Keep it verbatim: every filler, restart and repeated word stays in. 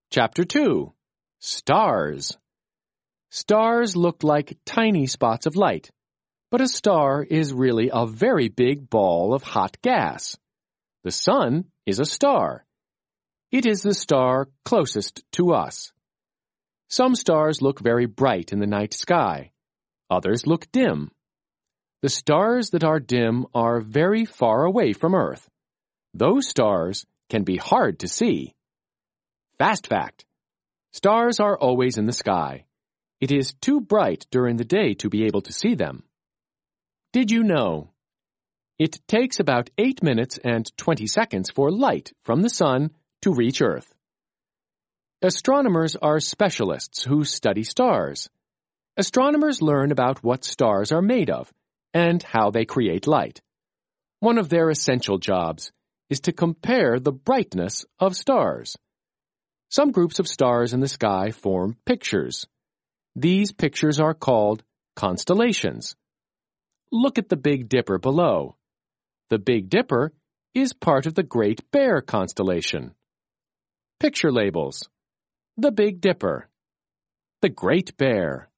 Chapter two. Stars. Stars look like tiny spots of light, but a star is really a very big ball of hot gas. The sun is a star. It is the star closest to us. Some stars look very bright in the night sky. Others look dim. The stars that are dim are very far away from Earth. Those stars can be hard to see. Fast fact: stars are always in the sky. It is too bright during the day to be able to see them. Did you know? It takes about eight minutes and twenty seconds for light from the sun to reach Earth. Astronomers are specialists who study stars. Astronomers learn about what stars are made of and how they create light. One of their essential jobs is to compare the brightness of stars. Some groups of stars in the sky form pictures. These pictures are called constellations. Look at the Big Dipper below. The Big Dipper is part of the Great Bear constellation. Picture labels: the Big Dipper, the Great Bear.